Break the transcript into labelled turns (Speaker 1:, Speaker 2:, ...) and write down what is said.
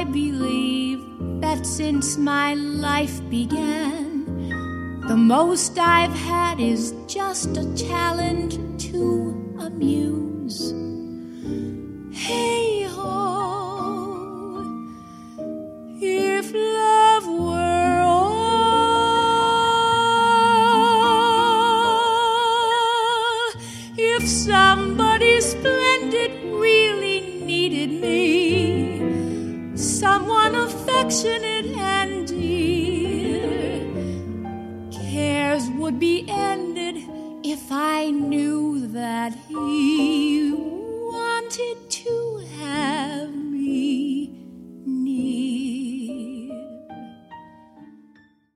Speaker 1: I believe that since my life began, the most I've had is just a talent to amuse. Hey ho, if love were all, if somebody splendid really needed me, someone affectionate and dear, cares would be ended if I knew that he